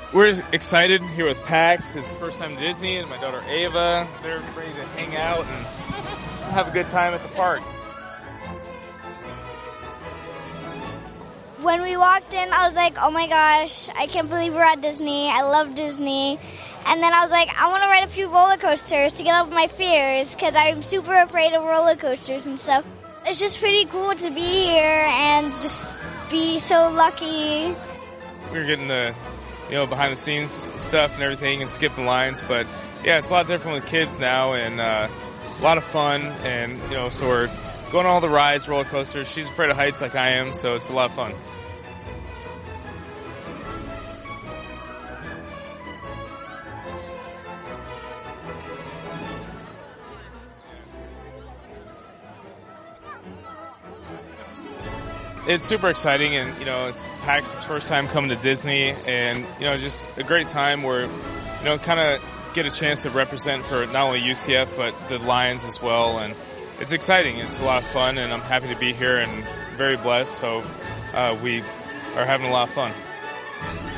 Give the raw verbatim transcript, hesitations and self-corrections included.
We're excited here with Pax. It's his first time to Disney, and my daughter Ava. They're ready to hang out and have a good time at the park. When we walked in, I was like, oh my gosh, I can't believe we're at Disney. I love Disney. And then I was like, I want to ride a few roller coasters to get over my fears because I'm super afraid of roller coasters and stuff. It's just pretty cool to be here and just be so lucky. We were getting the, you know, behind the scenes stuff and everything and skipping lines, but yeah, it's a lot different with kids now and uh, a lot of fun. And, you know, so we're going on all the rides, roller coasters. She's afraid of heights like I am, so it's a lot of fun. It's super exciting, and, you know, it's Pax's first time coming to Disney, and, you know, just a great time where, you know, kind of get a chance to represent for not only U C F, but the Lions as well, and it's exciting. It's a lot of fun, and I'm happy to be here and very blessed, so uh, we are having a lot of fun.